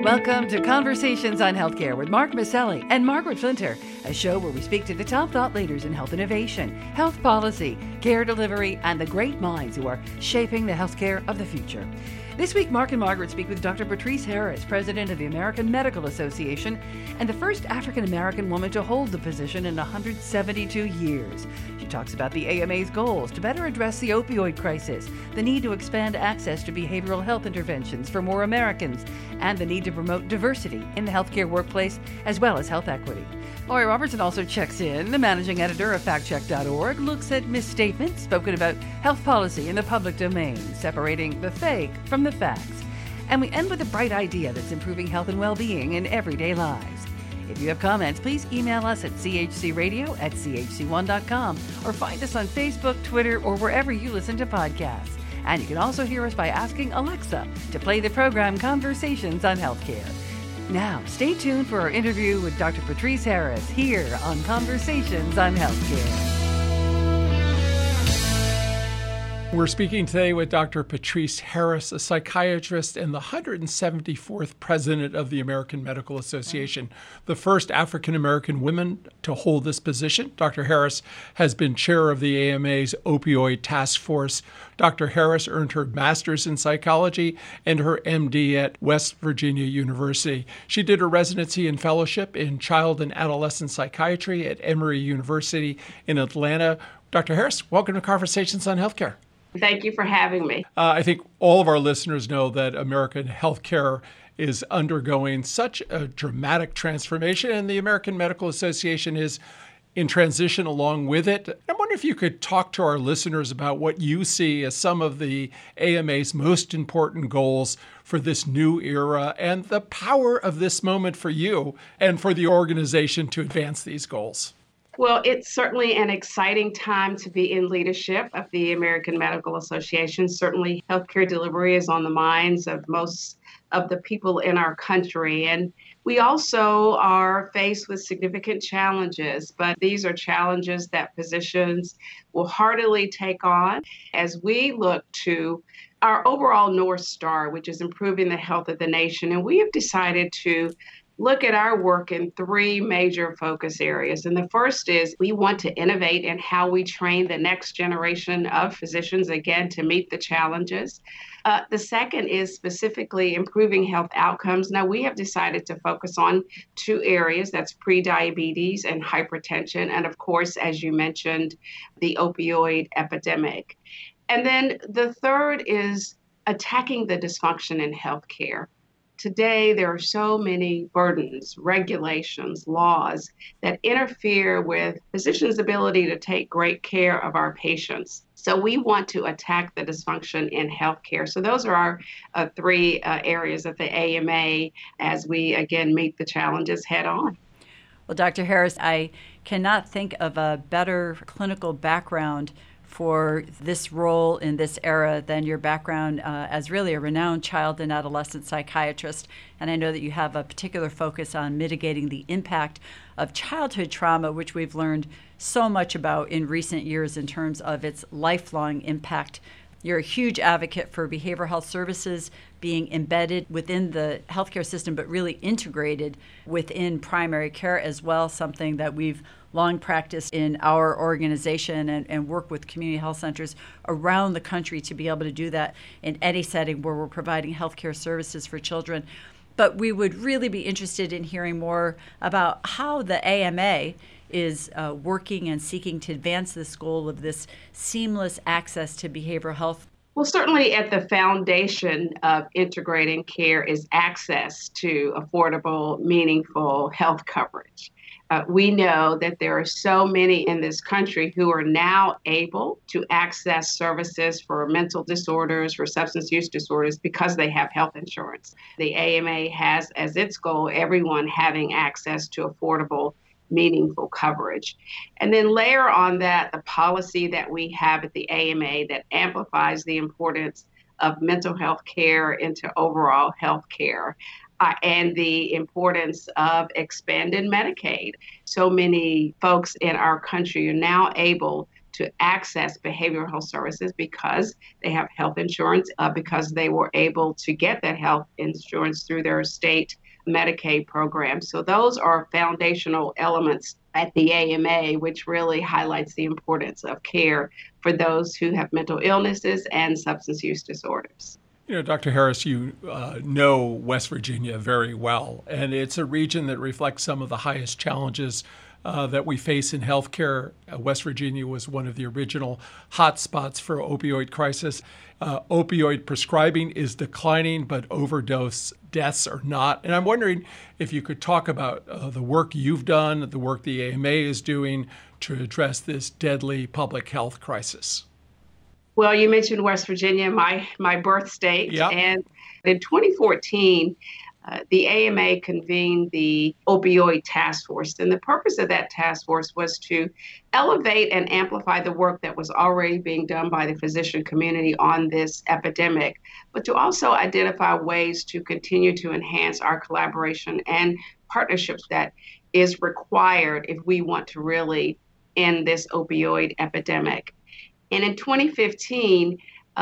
Welcome to Conversations on Healthcare with Mark Maselli and Margaret Flinter, a show where we speak to the top thought leaders in health innovation, health policy, care delivery, and the great minds who are shaping the healthcare of the future. This week, Mark and Margaret speak with Dr. Patrice Harris, president of the American Medical Association, and the first African-American woman to hold the position in 172 years. She talks about the AMA's goals to better address the opioid crisis, the need to expand access to behavioral health interventions for more Americans, and the need to promote diversity in the healthcare workplace, as well as health equity. Lori Robertson also checks in. The managing editor of factcheck.org looks at misstatements spoken about health policy in the public domain, separating the fake from the facts. And we end with a bright idea that's improving health and well-being in everyday lives. If you have comments, please email us at chcradio@chc1.com or find us on Facebook, Twitter, or wherever you listen to podcasts. And you can also hear us by asking Alexa to play the program Conversations on Healthcare. Now, stay tuned for our interview with Dr. Patrice Harris here on Conversations on Healthcare. We're speaking today with Dr. Patrice Harris, a psychiatrist and the 174th president of the American Medical Association, the first African-American woman to hold this position. Dr. Harris has been chair of the AMA's opioid task force. Dr. Harris earned her master's in psychology and her MD at West Virginia University. She did her residency and fellowship in child and adolescent psychiatry at Emory University in Atlanta. Dr. Harris, welcome to Conversations on Healthcare. Thank you for having me. I think all of our listeners know that American healthcare is undergoing such a dramatic transformation, and the American Medical Association is in transition along with it. I wonder if you could talk to our listeners about what you see as some of the AMA's most important goals for this new era and the power of this moment for you and for the organization to advance these goals. Well, it's certainly an exciting time to be in leadership of the American Medical Association. Certainly, healthcare delivery is on the minds of most of the people in our country. And we also are faced with significant challenges, but these are challenges that physicians will heartily take on as we look to our overall North Star, which is improving the health of the nation. And we have decided to look at our work in three major focus areas. And the first is we want to innovate in how we train the next generation of physicians, again, to meet the challenges. The second is specifically improving health outcomes. Now, we have decided to focus on two areas, that's prediabetes and hypertension. And of course, as you mentioned, the opioid epidemic. And then the third is attacking the dysfunction in healthcare. Today, there are so many burdens, regulations, laws that interfere with physicians' ability to take great care of our patients. So we want to attack the dysfunction in healthcare. So those are our three areas of the AMA as we, again, meet the challenges head on. Well, Dr. Harris, I cannot think of a better clinical background for this role in this era than your background as really a renowned child and adolescent psychiatrist. And I know that you have a particular focus on mitigating the impact of childhood trauma, which we've learned so much about in recent years in terms of its lifelong impact. You're a huge advocate for behavioral health services being embedded within the healthcare system, but really integrated within primary care as well, something that we've long practiced in our organization and work with community health centers around the country to be able to do that in any setting where we're providing healthcare services for children. But we would really be interested in hearing more about how the AMA is working and seeking to advance this goal of this seamless access to behavioral health. Well, certainly at the foundation of integrating care is access to affordable, meaningful health coverage. We know that there are so many in this country who are now able to access services for mental disorders, for substance use disorders, because they have health insurance. The AMA has as its goal everyone having access to affordable, meaningful coverage. And then layer on that the policy that we have at the AMA that amplifies the importance of mental health care into overall health care. And the importance of expanded Medicaid. So many folks in our country are now able to access behavioral health services because they have health insurance, because they were able to get that health insurance through their state Medicaid program. So those are foundational elements at the AMA, which really highlights the importance of care for those who have mental illnesses and substance use disorders. You know, Dr. Harris, you know West Virginia very well, and it's a region that reflects some of the highest challenges that we face in healthcare. West Virginia was one of the original hotspots for opioid crisis. Opioid prescribing is declining, but overdose deaths are not. And I'm wondering if you could talk about the work you've done, the work the AMA is doing to address this deadly public health crisis. Well, you mentioned West Virginia, my birth state. Yep. And in 2014, the AMA convened the opioid task force. And the purpose of that task force was to elevate and amplify the work that was already being done by the physician community on this epidemic, but to also identify ways to continue to enhance our collaboration and partnerships that is required if we want to really end this opioid epidemic. And in 2015,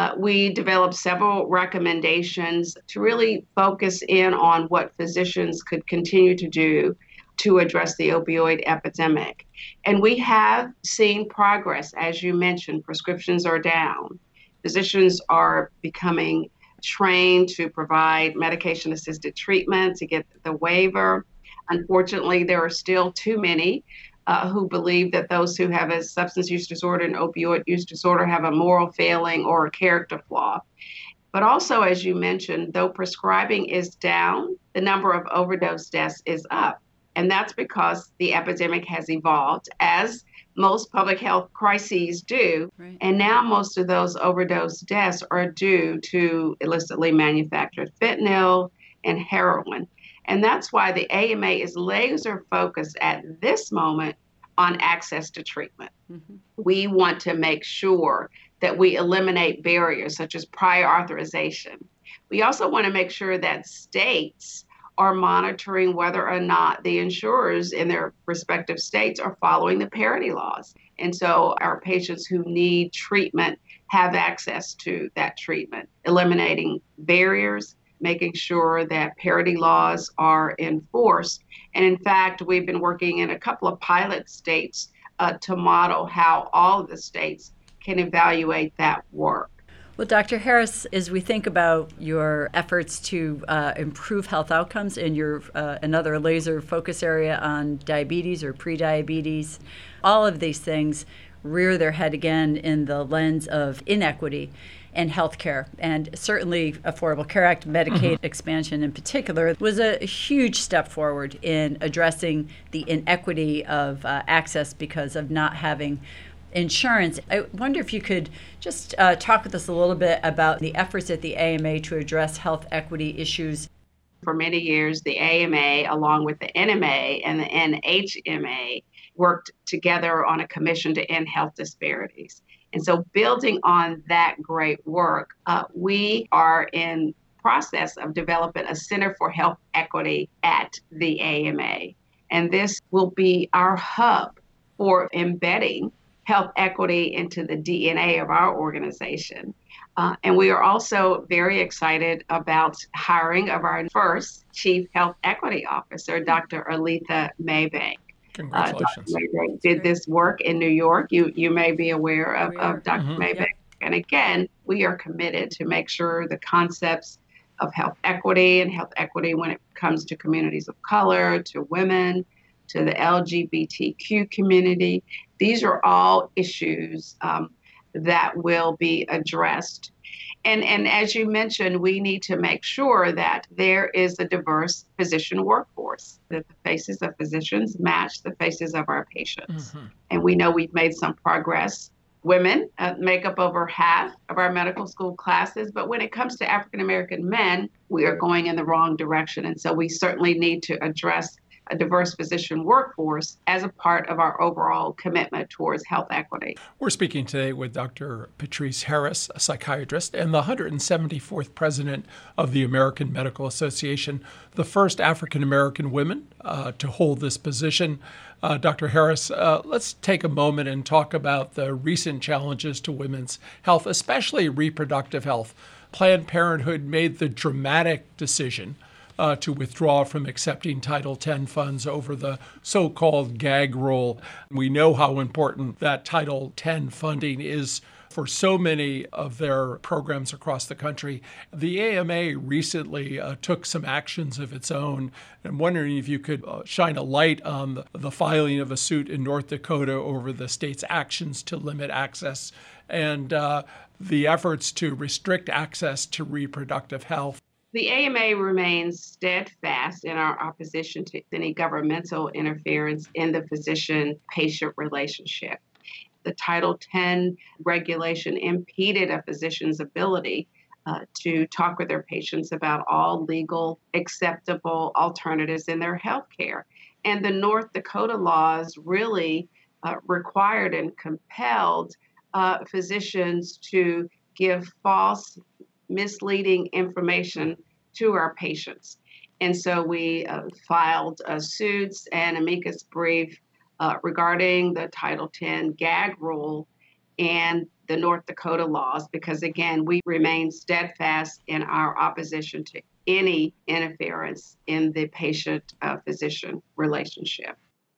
we developed several recommendations to really focus in on what physicians could continue to do to address the opioid epidemic. And we have seen progress. As you mentioned, prescriptions are down. Physicians are becoming trained to provide medication-assisted treatment to get the waiver. Unfortunately, there are still too many who believe that those who have a substance use disorder and opioid use disorder have a moral failing or a character flaw. But also, as you mentioned, though prescribing is down, the number of overdose deaths is up. And that's because the epidemic has evolved, as most public health crises do. Right. And now most of those overdose deaths are due to illicitly manufactured fentanyl and heroin. And that's why the AMA is laser focused at this moment on access to treatment. Mm-hmm. We want to make sure that we eliminate barriers such as prior authorization. We also want to make sure that states are monitoring whether or not the insurers in their respective states are following the parity laws. And so our patients who need treatment have access to that treatment, eliminating barriers, making sure that parity laws are enforced. And in fact, we've been working in a couple of pilot states to model how all of the states can evaluate that work. Well, Dr. Harris, as we think about your efforts to improve health outcomes in your another laser focus area on diabetes or prediabetes, all of these things rear their head again in the lens of inequity and healthcare. And certainly Affordable Care Act, Medicaid expansion in particular, was a huge step forward in addressing the inequity of access because of not having insurance. I wonder if you could just talk with us a little bit about the efforts at the AMA to address health equity issues. For many years, the AMA, along with the NMA and the NHMA, worked together on a commission to end health disparities. And so building on that great work, we are in process of developing a Center for Health Equity at the AMA. And this will be our hub for embedding health equity into the DNA of our organization. And we are also very excited about hiring of our first Chief Health Equity Officer, Dr. Aletha Maybank. Congratulations. Dr. Maybank did this work in New York. You may be aware of Dr. Maybank. Yep. And again, we are committed to make sure the concepts of health equity and health equity when it comes to communities of color, to women, to the LGBTQ community, these are all issues that will be addressed. And as you mentioned, we need to make sure that there is a diverse physician workforce, that the faces of physicians match the faces of our patients. Mm-hmm. And we know we've made some progress. Women make up over half of our medical school classes, but when it comes to African American men, we are going in the wrong direction. And so we certainly need to address a diverse physician workforce as a part of our overall commitment towards health equity. We're speaking today with Dr. Patrice Harris, a psychiatrist and the 174th president of the American Medical Association, the first African American woman to hold this position. Dr. Harris, let's take a moment and talk about the recent challenges to women's health, especially reproductive health. Planned Parenthood made the dramatic decision to withdraw from accepting Title X funds over the so-called gag rule. We know how important that Title X funding is for so many of their programs across the country. The AMA recently took some actions of its own. I'm wondering if you could shine a light on the filing of a suit in North Dakota over the state's actions to limit access and the efforts to restrict access to reproductive health. The AMA remains steadfast in our opposition to any governmental interference in the physician-patient relationship. The Title X regulation impeded a physician's ability to talk with their patients about all legal, acceptable alternatives in their health care. And the North Dakota laws really required and compelled physicians to give false, misleading information to our patients. And so we filed suits and amicus brief regarding the Title X gag rule and the North Dakota laws, because again, we remain steadfast in our opposition to any interference in the patient-physician relationship.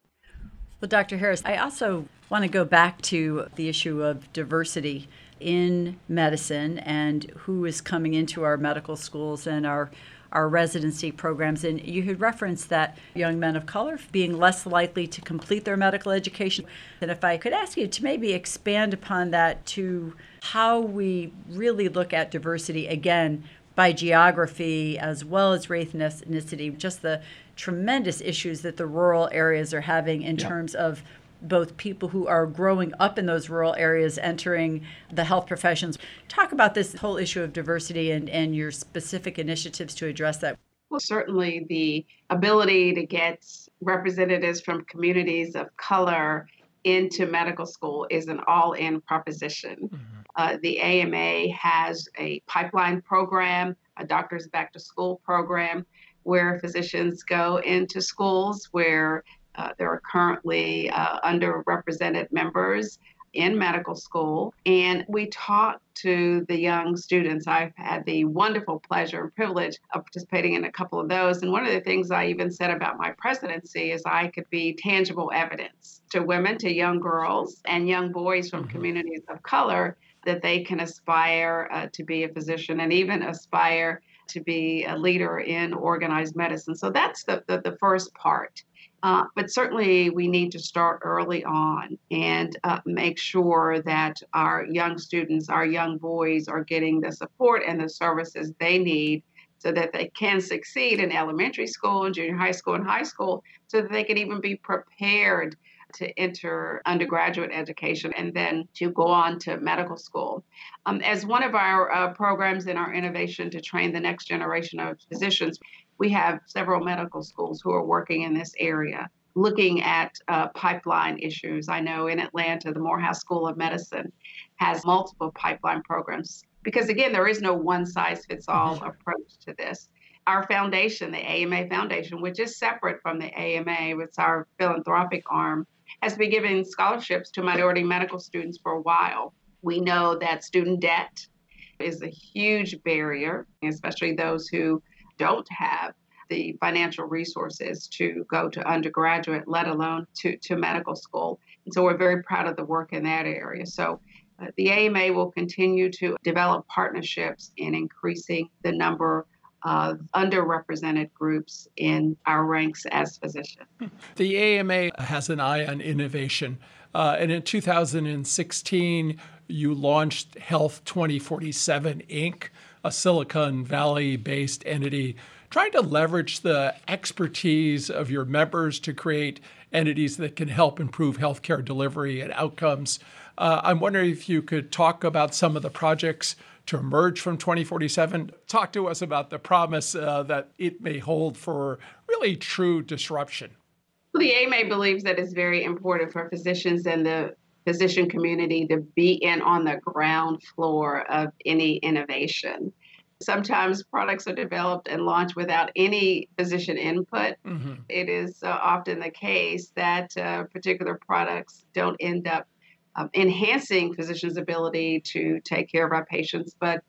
Well, Dr. Harris, I also want to go back to the issue of diversity in medicine and who is coming into our medical schools and our residency programs. And you had referenced that young men of color being less likely to complete their medical education. And if I could ask you to maybe expand upon that to how we really look at diversity, again, by geography as well as race and ethnicity, just the tremendous issues that the rural areas are having in terms of both people who are growing up in those rural areas entering the health professions. Talk about this whole issue of diversity and your specific initiatives to address that. Well, certainly the ability to get representatives from communities of color into medical school is an all-in proposition. The AMA has a pipeline program, a Doctors Back to School program, where physicians go into schools where there are currently underrepresented members in medical school. And we talk to the young students. I've had the wonderful pleasure and privilege of participating in a couple of those. And one of the things I even said about my presidency is I could be tangible evidence to women, to young girls, and young boys from communities of color that they can aspire to be a physician and even aspire to be a leader in organized medicine. So that's the first part. But certainly we need to start early on and make sure that our young students, our young boys are getting the support and the services they need so that they can succeed in elementary school, junior high school, and high school, so that they can even be prepared to enter undergraduate education and then to go on to medical school. As one of our programs in our innovation to train the next generation of physicians, we have several medical schools who are working in this area, looking at pipeline issues. I know in Atlanta, the Morehouse School of Medicine has multiple pipeline programs because, again, there is no one-size-fits-all approach to this. Our foundation, the AMA Foundation, which is separate from the AMA, it's our philanthropic arm, has been giving scholarships to minority medical students for a while. We know that student debt is a huge barrier, especially those who don't have the financial resources to go to undergraduate, let alone to medical school. And so we're very proud of the work in that area. So the AMA will continue to develop partnerships in increasing the number of underrepresented groups in our ranks as physicians. The AMA has an eye on innovation. And in 2016, you launched Health 2047, Inc., a Silicon Valley-based entity, trying to leverage the expertise of your members to create entities that can help improve healthcare delivery and outcomes. I'm wondering if you could talk about some of the projects to emerge from 2047. Talk to us about the promise that it may hold for really true disruption. The AMA believes that it's very important for physicians and the physician community to be in on the ground floor of any innovation. Sometimes products are developed and launched without any physician input. It is often the case that particular products don't end up enhancing physicians' ability to take care of our patients, but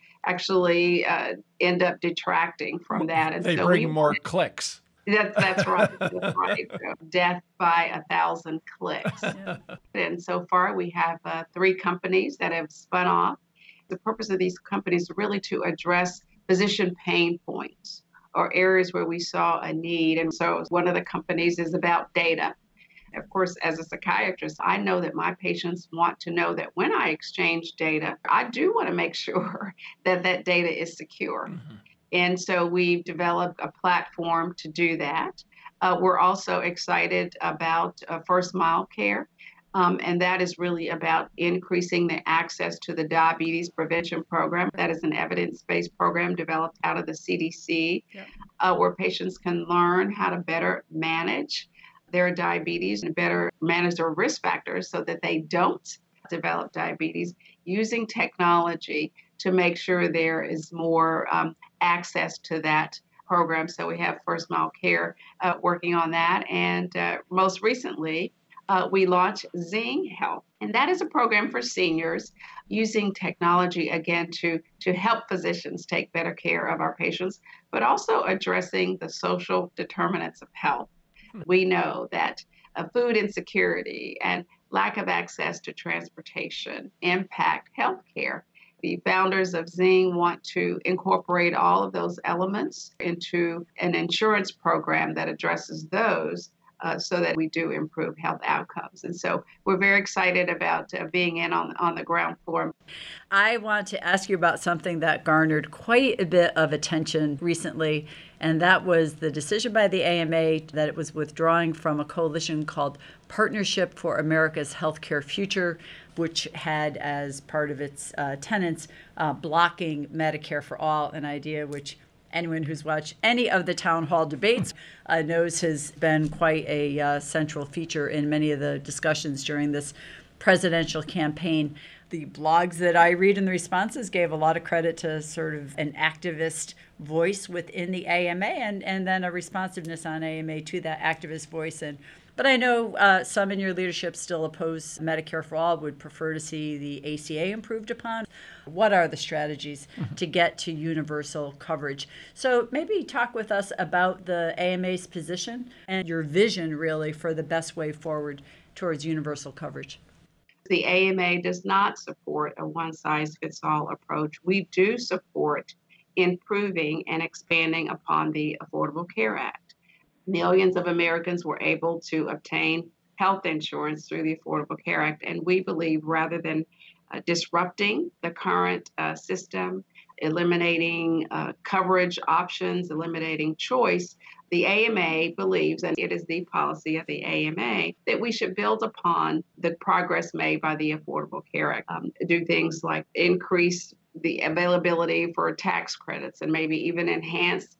actually end up detracting from that. And they bring more clicks. That's right. That's right. Death by 1,000 clicks. Yeah. And so far, we have 3 companies that have spun off. The purpose of these companies is really to address physician pain points or areas where we saw a need. And so one of the companies is about data. Of course, as a psychiatrist, I know that my patients want to know that when I exchange data, I do want to make sure that that data is secure. And so we've developed a platform to do that. We're also excited about First Mile Care. And that is really about increasing the access to the diabetes prevention program. That is an evidence-based program developed out of the CDC, where patients can learn how to better manage their diabetes and better manage their risk factors so that they don't develop diabetes, using technology to make sure there is more access to that program. So we have First Mile Care working on that. And most recently, we launched Zing Health. And that is a program for seniors using technology, again, to help physicians take better care of our patients, but also addressing the social determinants of health. We know that food insecurity and lack of access to transportation impact healthcare. The founders of Zing want to incorporate all of those elements into an insurance program that addresses those so that we do improve health outcomes. And so we're very excited about being in on the ground floor. I want to ask you about something that garnered quite a bit of attention recently, and that was the decision by the AMA that it was withdrawing from a coalition called Partnership for America's Healthcare Future, which had as part of its tenets blocking Medicare for All, an idea which anyone who's watched any of the town hall debates knows has been quite a central feature in many of the discussions during this presidential campaign. The blogs that I read in the responses gave a lot of credit to sort of an activist voice within the AMA and then a responsiveness on AMA to that activist voice. But I know some in your leadership still oppose Medicare for All, would prefer to see the ACA improved upon. What are the strategies to get to universal coverage? So maybe talk with us about the AMA's position and your vision, really, for the best way forward towards universal coverage. The AMA does not support a one-size-fits-all approach. We do support improving and expanding upon the Affordable Care Act. Millions of Americans were able to obtain health insurance through the Affordable Care Act. And we believe rather than disrupting the current system, eliminating coverage options, eliminating choice, the AMA believes, and it is the policy of the AMA, that we should build upon the progress made by the Affordable Care Act, do things like increase the availability for tax credits and maybe even enhance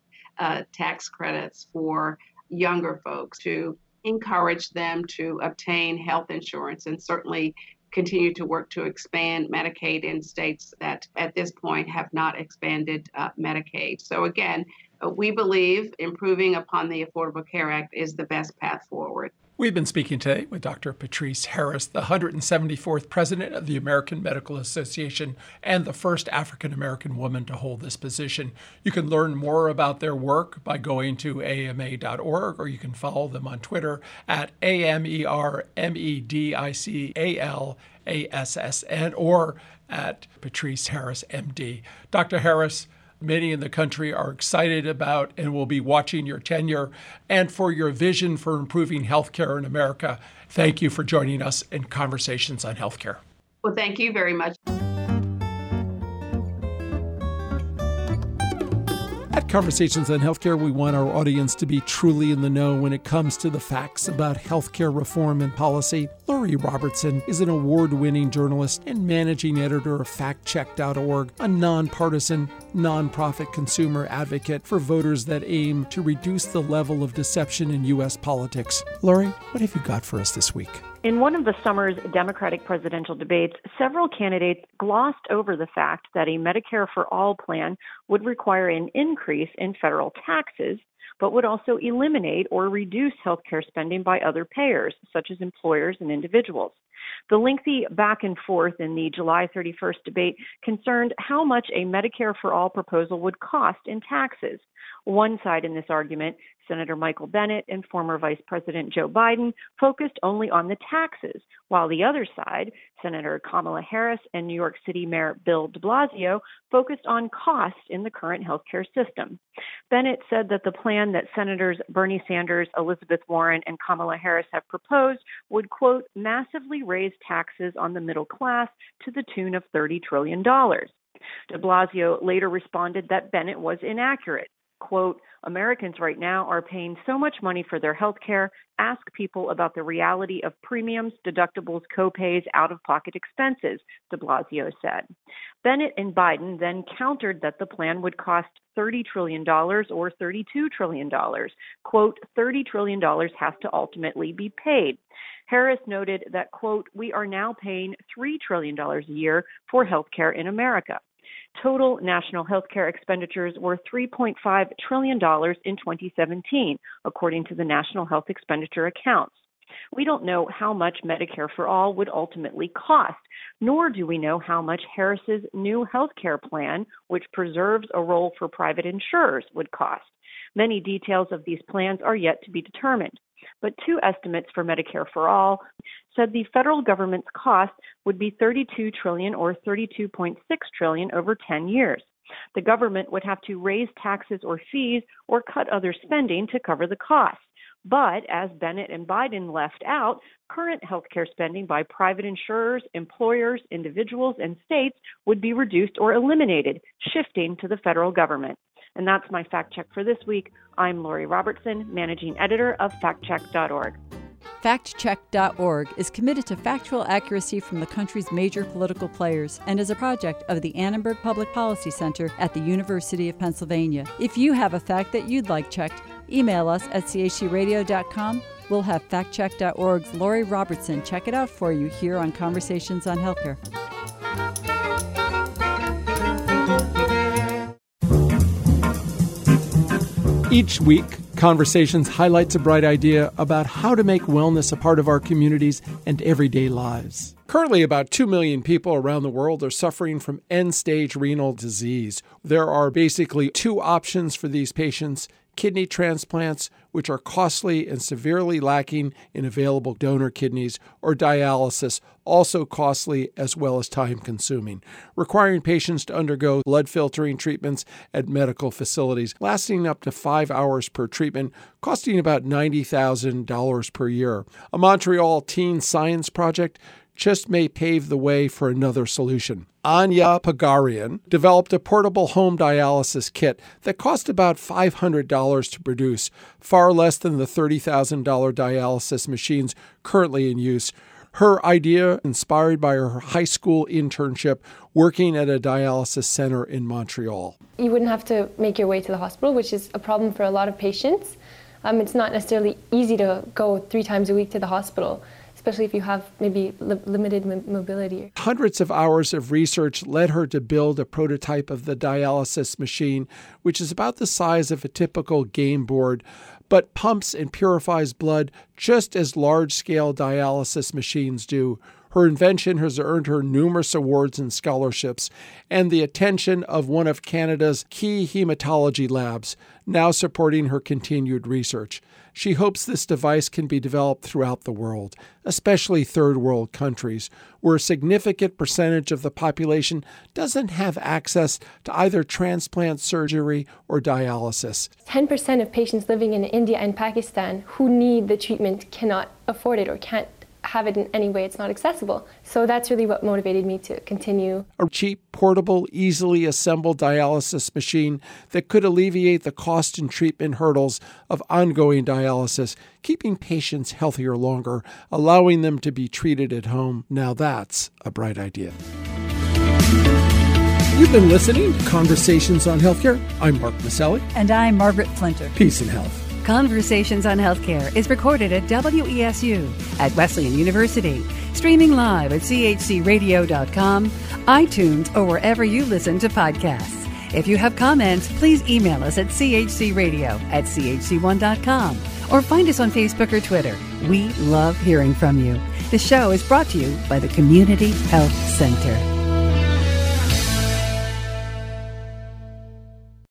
tax credits for younger folks, to encourage them to obtain health insurance, and certainly continue to work to expand Medicaid in states that at this point have not expanded Medicaid. So again, we believe improving upon the Affordable Care Act is the best path forward. We've been speaking today with Dr. Patrice Harris, the 174th president of the American Medical Association and the first African-American woman to hold this position. You can learn more about their work by going to ama.org, or you can follow them on Twitter at AMERMEDICALASSN or at Patrice Harris, MD. Dr. Harris, many in the country are excited about and will be watching your tenure and for your vision for improving healthcare in America. Thank you for joining us in Conversations on Healthcare. Well, thank you very much. At Conversations on Healthcare, we want our audience to be truly in the know when it comes to the facts about healthcare reform and policy. Lori Robertson is an award-winning journalist and managing editor of FactCheck.org, a nonpartisan, nonprofit consumer advocate for voters that aim to reduce the level of deception in U.S. politics. Lori, what have you got for us this week? In one of the summer's Democratic presidential debates, several candidates glossed over the fact that a Medicare for All plan would require an increase in federal taxes, but would also eliminate or reduce healthcare spending by other payers, such as employers and individuals. The lengthy back and forth in the July 31st debate concerned how much a Medicare for All proposal would cost in taxes. One side in this argument, Senator Michael Bennet and former Vice President Joe Biden, focused only on the taxes, while the other side, Senator Kamala Harris and New York City Mayor Bill de Blasio, focused on costs in the current healthcare system. Bennet said that the plan that Senators Bernie Sanders, Elizabeth Warren, and Kamala Harris have proposed would, quote, massively raise taxes on the middle class to the tune of $30 trillion. De Blasio later responded that Bennet was inaccurate. Quote, Americans right now are paying so much money for their health care. Ask people about the reality of premiums, deductibles, copays, out-of-pocket expenses, de Blasio said. Bennet and Biden then countered that the plan would cost $30 trillion or $32 trillion. Quote, $30 trillion has to ultimately be paid. Harris noted that, quote, we are now paying $3 trillion a year for health care in America. Total national healthcare expenditures were $3.5 trillion in 2017, according to the National Health Expenditure Accounts. We don't know how much Medicare for All would ultimately cost, nor do we know how much Harris's new healthcare plan, which preserves a role for private insurers, would cost. Many details of these plans are yet to be determined. But two estimates for Medicare for All said the federal government's cost would be $32 trillion or $32.6 trillion over 10 years. The government would have to raise taxes or fees or cut other spending to cover the costs. But as Bennet and Biden left out, current healthcare spending by private insurers, employers, individuals, and states would be reduced or eliminated, shifting to the federal government. And that's my fact check for this week. I'm Lori Robertson, managing editor of FactCheck.org. FactCheck.org is committed to factual accuracy from the country's major political players and is a project of the Annenberg Public Policy Center at the University of Pennsylvania. If you have a fact that you'd like checked, email us at chcradio.com. We'll have FactCheck.org's Lori Robertson check it out for you here on Conversations on Healthcare. Each week, Conversations highlights a bright idea about how to make wellness a part of our communities and everyday lives. Currently, about 2 million people around the world are suffering from end-stage renal disease. There are basically two options for these patients: kidney transplants, which are costly and severely lacking in available donor kidneys, or dialysis, also costly as well as time-consuming, requiring patients to undergo blood filtering treatments at medical facilities, lasting up to 5 hours per treatment, costing about $90,000 per year. A Montreal teen science project just may pave the way for another solution. Anya Pagarian developed a portable home dialysis kit that cost about $500 to produce, far less than the $30,000 dialysis machines currently in use. Her idea, inspired by her high school internship working at a dialysis center in Montreal. You wouldn't have to make your way to the hospital, which is a problem for a lot of patients. It's not necessarily easy to go 3 times a week to the hospital, especially if you have maybe limited mobility. Hundreds of hours of research led her to build a prototype of the dialysis machine, which is about the size of a typical game board, but pumps and purifies blood just as large-scale dialysis machines do. Her invention has earned her numerous awards and scholarships and the attention of one of Canada's key hematology labs, now supporting her continued research. She hopes this device can be developed throughout the world, especially third world countries, where a significant percentage of the population doesn't have access to either transplant surgery or dialysis. 10% of patients living in India and Pakistan who need the treatment cannot afford it or can't have it in any way it's not accessible. So that's really what motivated me to continue. A cheap, portable, easily assembled dialysis machine that could alleviate the cost and treatment hurdles of ongoing dialysis, keeping patients healthier longer, allowing them to be treated at home. Now that's a bright idea. You've been listening to Conversations on Healthcare. I'm Mark Maselli. And I'm Margaret Flinter. Peace and health. Conversations on Healthcare is recorded at WESU at Wesleyan University, streaming live at chcradio.com, iTunes, or wherever you listen to podcasts. If you have comments, please email us at chcradio@chc1.com or find us on Facebook or Twitter. We love hearing from you. The show is brought to you by the Community Health Center.